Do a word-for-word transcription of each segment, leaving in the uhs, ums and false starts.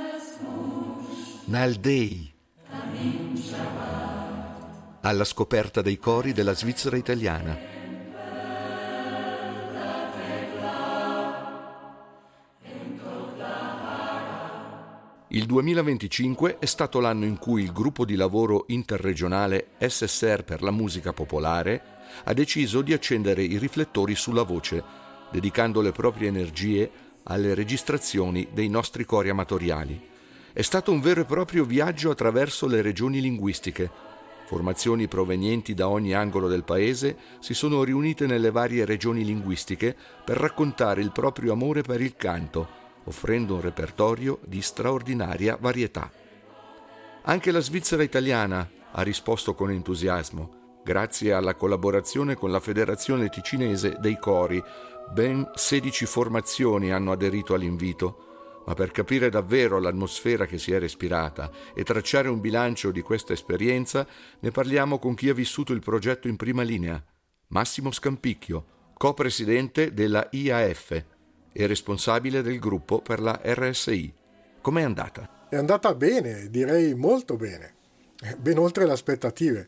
Naldei, alla scoperta dei cori della Svizzera italiana. Il duemilaventicinque è stato l'anno in cui il gruppo di lavoro interregionale S S R per la musica popolare ha deciso di accendere i riflettori sulla voce, dedicando le proprie energie alle registrazioni dei nostri cori amatoriali. È stato un vero e proprio viaggio attraverso le regioni linguistiche. Formazioni provenienti da ogni angolo del paese si sono riunite nelle varie regioni linguistiche per raccontare il proprio amore per il canto, offrendo un repertorio di straordinaria varietà. Anche la Svizzera italiana ha risposto con entusiasmo, grazie alla collaborazione con la Federazione Ticinese dei Cori. Ben sedici formazioni hanno aderito all'invito, ma per capire davvero l'atmosfera che si è respirata e tracciare un bilancio di questa esperienza ne parliamo con chi ha vissuto il progetto in prima linea, Massimo Scampicchio, co-presidente della I A F e responsabile del gruppo per la R S I. Com'è andata? È andata bene, direi molto bene, ben oltre le aspettative.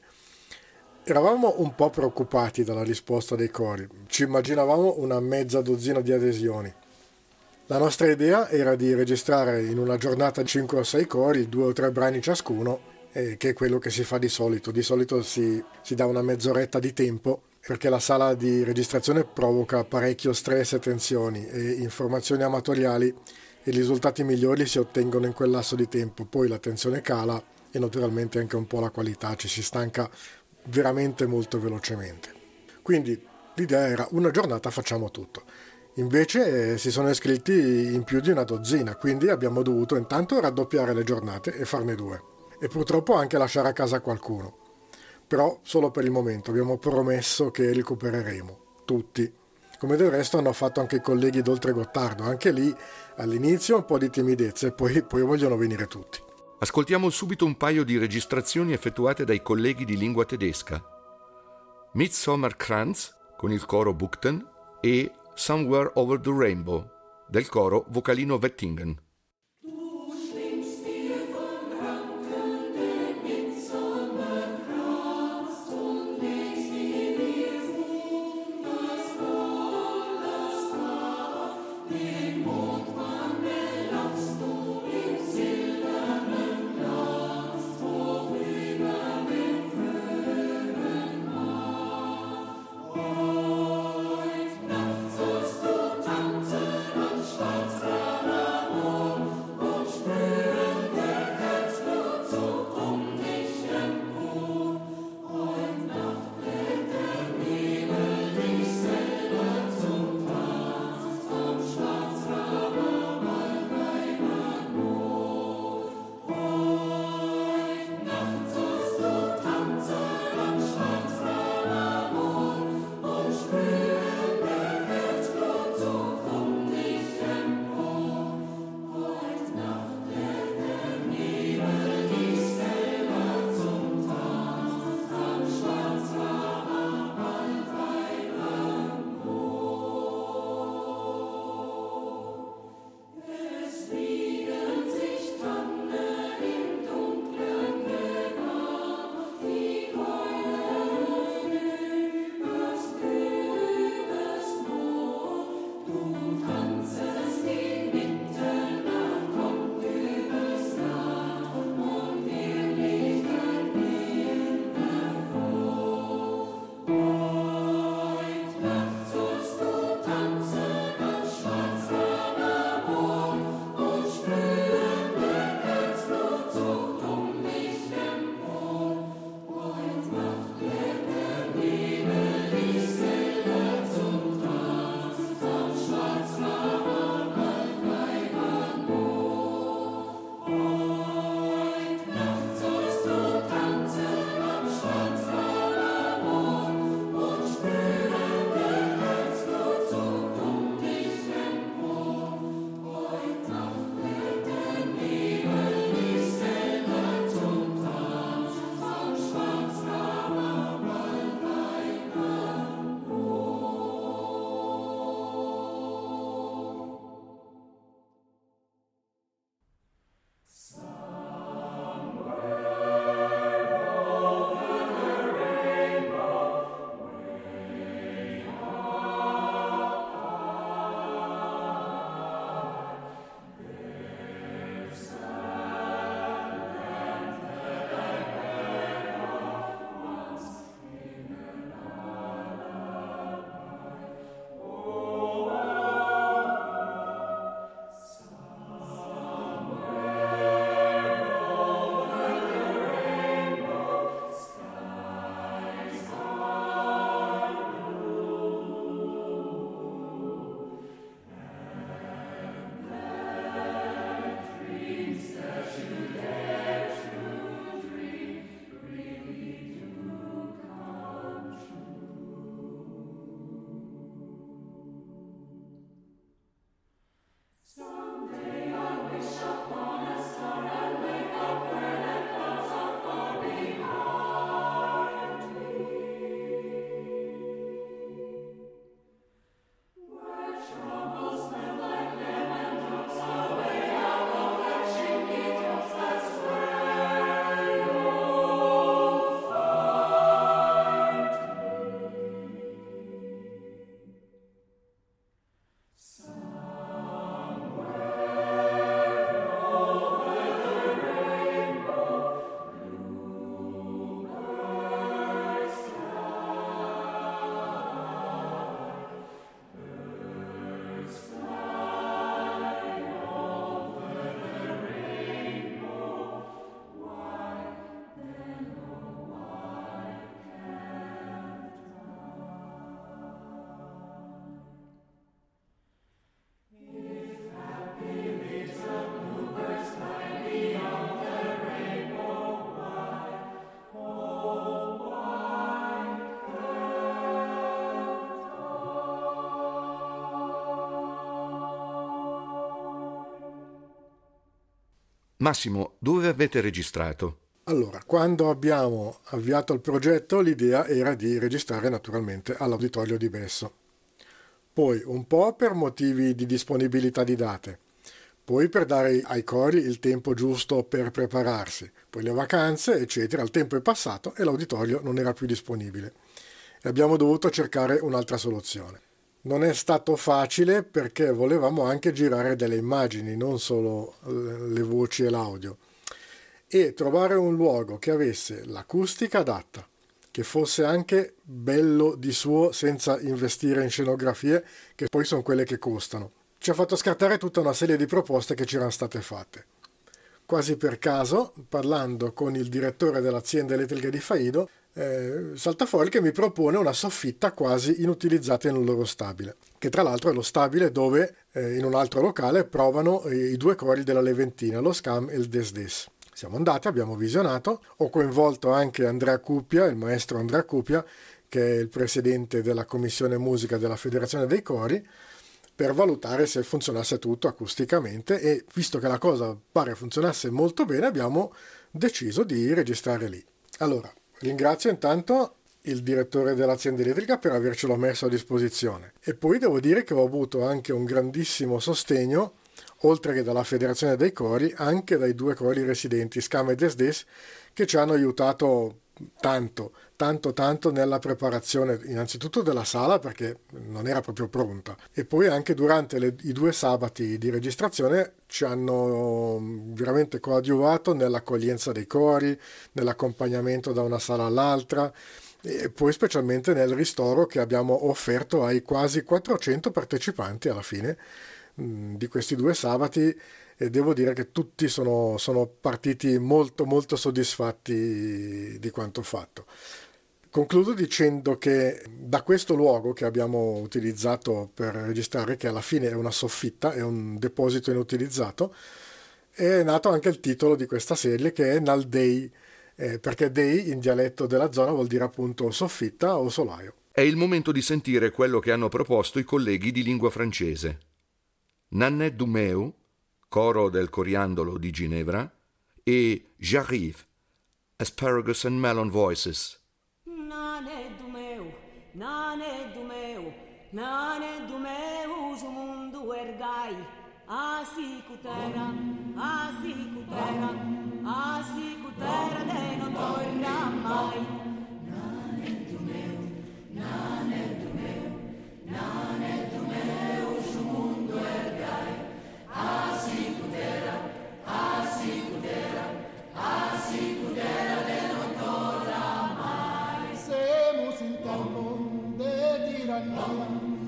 Eravamo un po' preoccupati dalla risposta dei cori, ci immaginavamo una mezza dozzina di adesioni. La nostra idea era di registrare in una giornata cinque o sei cori, due o tre brani ciascuno, eh, che è quello che si fa di solito. Di solito si, si dà una mezz'oretta di tempo, perché la sala di registrazione provoca parecchio stress e tensioni, e informazioni amatoriali e i risultati migliori si ottengono in quel lasso di tempo. Poi la tensione cala e naturalmente anche un po' la qualità, ci si stanca veramente molto velocemente. Quindi l'idea era una giornata facciamo tutto. Invece eh, si sono iscritti in più di una dozzina, quindi abbiamo dovuto intanto raddoppiare le giornate e farne due. E purtroppo anche lasciare a casa qualcuno. Però solo per il momento, abbiamo promesso che recupereremo, tutti. Come del resto hanno fatto anche i colleghi d'Oltre Gottardo, anche lì all'inizio un po' di timidezza e poi, poi vogliono venire tutti. Ascoltiamo subito un paio di registrazioni effettuate dai colleghi di lingua tedesca. Midsommerkranz con il coro Buchten e Somewhere Over the Rainbow del coro Vocalino Wettingen. Nacht sollst du tanzen und schwarzer Amor. Massimo, dove avete registrato? Allora, quando abbiamo avviato il progetto, l'idea era di registrare naturalmente all'Auditorio di Besso. Poi un po' per motivi di disponibilità di date, poi per dare ai cori il tempo giusto per prepararsi, poi le vacanze, eccetera. Il tempo è passato e l'auditorio non era più disponibile e abbiamo dovuto cercare un'altra soluzione. Non è stato facile perché volevamo anche girare delle immagini, non solo le voci e l'audio, e trovare un luogo che avesse l'acustica adatta, che fosse anche bello di suo senza investire in scenografie, che poi sono quelle che costano. Ci ha fatto scattare tutta una serie di proposte che ci erano state fatte. Quasi per caso, parlando con il direttore dell'azienda elettrica di Faido, eh, salta fuori che mi propone una soffitta quasi inutilizzata in un loro stabile, che tra l'altro è lo stabile dove eh, in un altro locale provano eh, i due cori della Leventina, lo Scam e il Des Des. Siamo andati, abbiamo visionato, ho coinvolto anche Andrea Cuppia, il maestro Andrea Cuppia, che è il presidente della commissione musica della Federazione dei Cori, per valutare se funzionasse tutto acusticamente, e visto che la cosa pare funzionasse molto bene abbiamo deciso di registrare lì. Allora, ringrazio intanto il direttore dell'azienda elettrica per avercelo messo a disposizione e poi devo dire che ho avuto anche un grandissimo sostegno, oltre che dalla Federazione dei Cori, anche dai due cori residenti Scam e Des Des, che ci hanno aiutato tanto, tanto, tanto nella preparazione innanzitutto della sala, perché non era proprio pronta, e poi anche durante le, i due sabati di registrazione ci hanno veramente coadiuvato nell'accoglienza dei cori, nell'accompagnamento da una sala all'altra e poi specialmente nel ristoro che abbiamo offerto ai quasi quattrocento partecipanti alla fine mh, di questi due sabati. E devo dire che tutti sono, sono partiti molto molto soddisfatti di quanto fatto. Concludo dicendo che da questo luogo che abbiamo utilizzato per registrare, che alla fine è una soffitta, è un deposito inutilizzato, è nato anche il titolo di questa serie, che è Naldei, eh, perché Dei in dialetto della zona vuol dire appunto soffitta o solaio. È il momento di sentire quello che hanno proposto i colleghi di lingua francese. Nanne Dumeu, coro del Coriandolo di Ginevra, e J'arrive, Asparagus and Melon Voices. Nane Dumeu, Nane Dumeu, Nane Dumeu, su mundu ergai, asi cutera, asi cutera, asi cutera de non torna mai. Nane Dumeu, Nane Dumeu, Nane Dumeu, su mundu ergai, asi cutera, asi cutera, asi cutera de non torna mai. Semos in tempo de tirannia,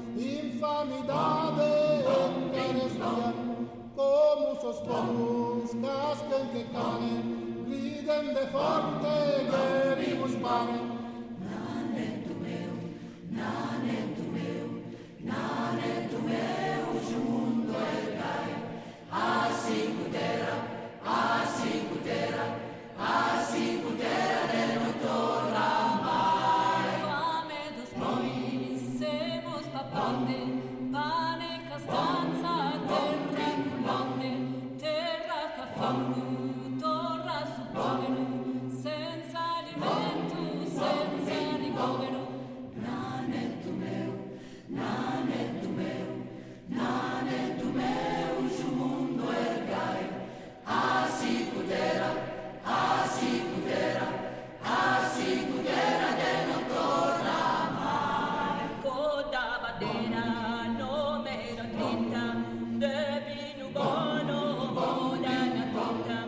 infamidade en carestia, como sos pobres casquen que canen, riden de forte que vivos paren. Nane Dumeu, Nane Dumeu, Nane Dumeu, su mundu ergai, asi cutera, asi cutera, asi cutera de non torna mai. Fame dos bois, semos papande, pane castanza, terra culante, terra cafangu, torra subovenu, senza alimento, senza ricovero. Nane Dumeu, Nane Dumeu, Nane Dumeu, su mundu ergai, asi cutera, asi cutera, asi cutera de non torna mai. Coda badena, nome la tinta, de vino buono, moda la tinta,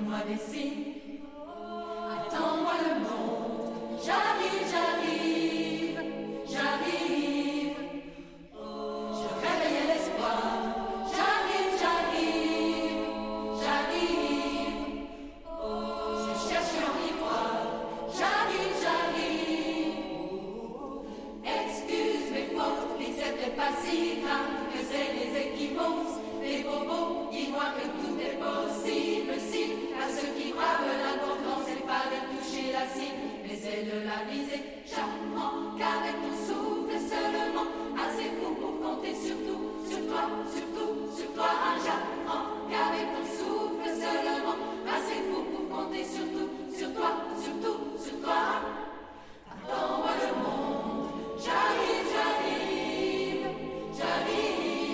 donne-moi des signes. Attends-moi le monde, j'arrive, j'arrive, j'arrive. Je réveille l'espoir, j'arrive, j'arrive, j'arrive. Je cherche en y croire, j'arrive, j'arrive. Excuse mes fautes, mais c'était pas si grave, que c'est les équipos, les bobos. Dis-moi que tout est possible, si à ceux qui bravent l'important, c'est pas de toucher la cible, mais c'est de la viser. J'apprends qu'avec ton souffle seulement, assez fou pour compter sur tout, sur toi, surtout, sur toi. J'apprends qu'avec ton souffle seulement, assez fou pour compter sur tout, sur toi, surtout, sur toi. Attends-moi le monde, j'arrive, j'arrive, j'arrive.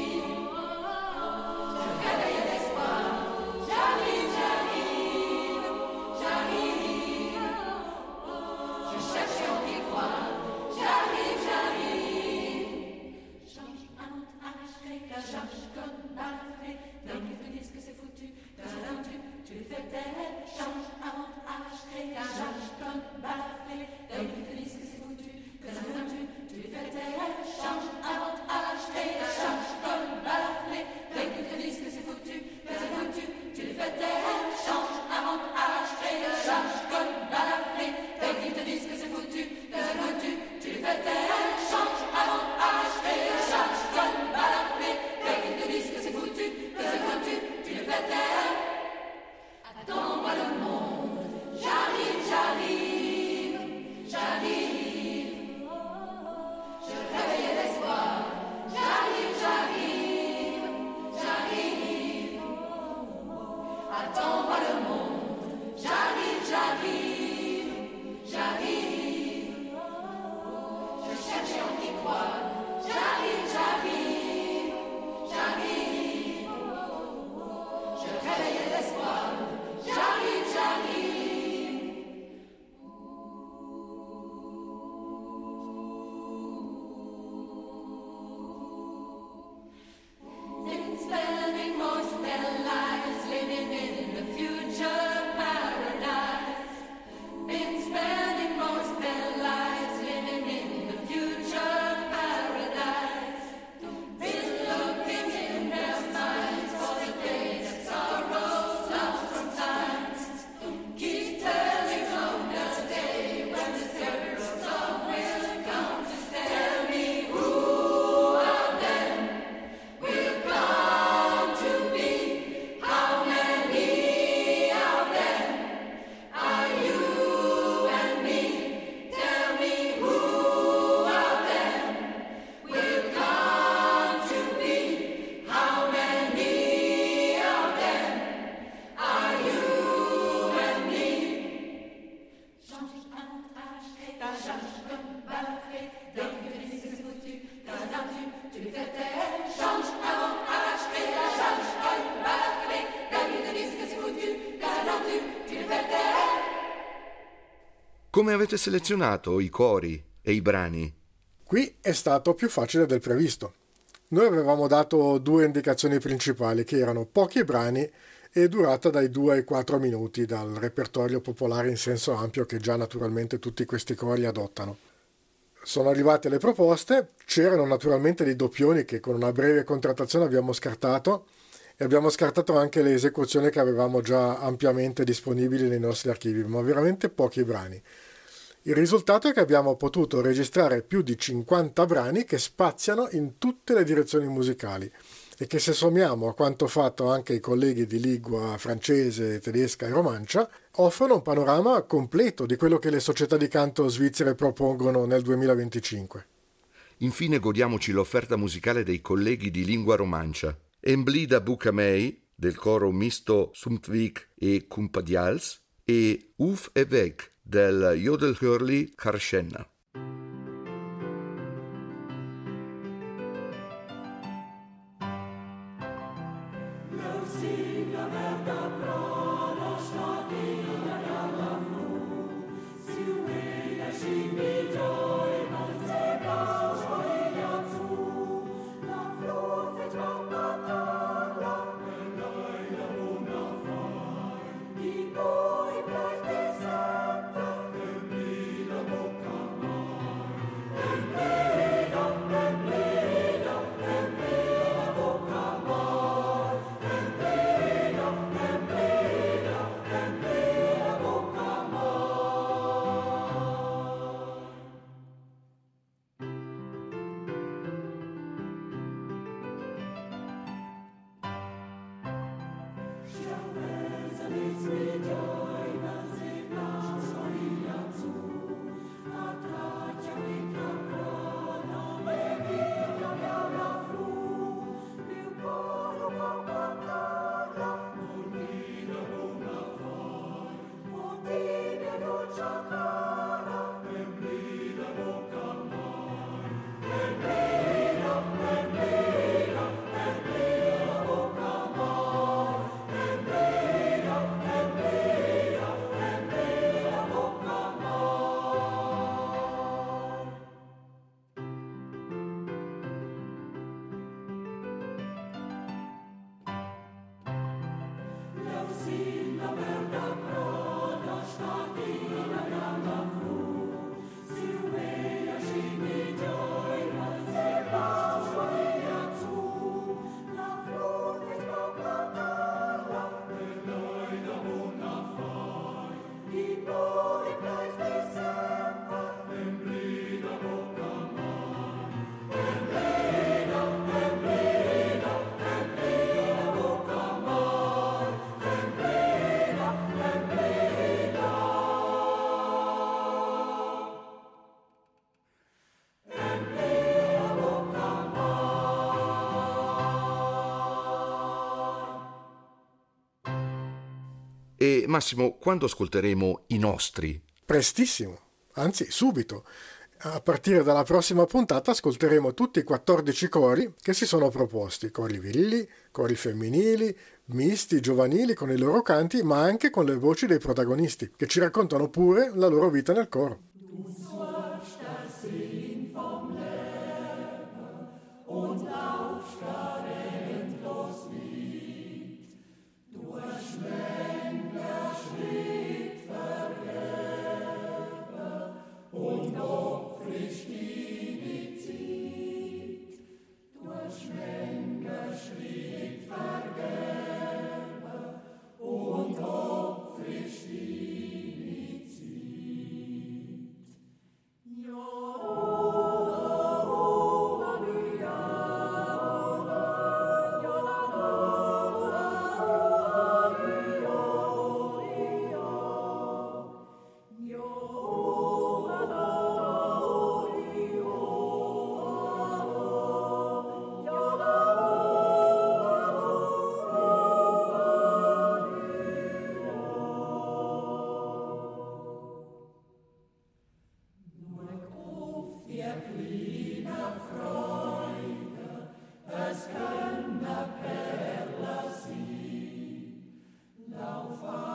Change avant, arrache, crée, change comme balafré. Dès qu'ils te disent que c'est foutu, que ça fait tu, tu les fais taire. Change avant, arrache, crée, change comme balafré. Dès qu'ils te disent que c'est foutu, que c'est foutu, tu les fais taire. Change avant, arrache, crée, change comme balafré. Dès qu'ils te disent que c'est foutu, que c'est foutu, tu les fais taire. Change avant, arrache, crée, change comme balafré. Dès qu'ils te disent que c'est foutu, que c'est foutu, tu les fais taire. Attends-moi le monde, j'arrive, j'arrive, j'arrive. Je réveille l'espoir, j'arrive, j'arrive, j'arrive. Attends-moi le monde, j'arrive, j'arrive, j'arrive. Je cherche en qui croire, j'arrive, j'arrive, j'arrive. Je réveille l'espoir. J'arrive, j'arrive. Been spending most their lives living in the future paradise. Been spending most their lives living in the future paradise. Been looking in their minds for the days of sorrow. Keep telling of the day when the spirits of will come to stay. Tell me who of them will come to be? How many of them are you and me? Tell me who of them will come to be? How many of them are you? Change comme balafré, dès que tu dis que c'est foutu, qu'un tu, tu les fais taire. Change avant, arrache, crée, change comme balafré, dès que tu dis que c'est foutu, qu'un tu, tu les fais taire. Come avete selezionato i cori e i brani? Qui è stato più facile del previsto. Noi avevamo dato due indicazioni principali, che erano pochi brani e durata dai due ai quattro minuti, dal repertorio popolare in senso ampio che già naturalmente tutti questi cori adottano. Sono arrivate le proposte, c'erano naturalmente dei doppioni che con una breve contrattazione abbiamo scartato e abbiamo scartato anche le esecuzioni che avevamo già ampiamente disponibili nei nostri archivi, ma veramente pochi brani. Il risultato è che abbiamo potuto registrare più di cinquanta brani che spaziano in tutte le direzioni musicali e che, se sommiamo a quanto fatto anche i colleghi di lingua francese, tedesca e romancia, offrono un panorama completo di quello che le società di canto svizzere propongono nel duemilaventicinque. Infine godiamoci l'offerta musicale dei colleghi di lingua romancia. Emblida Bucamei, del coro misto Sumtvik e Kumpadials, e Uf e Weg, del Jodelhörli Karshenna. Keep E Massimo, quando ascolteremo i nostri? Prestissimo, anzi subito. A partire dalla prossima puntata ascolteremo tutti i quattordici cori che si sono proposti, cori virili, cori femminili, misti, giovanili con i loro canti, ma anche con le voci dei protagonisti, che ci raccontano pure la loro vita nel coro. Lauf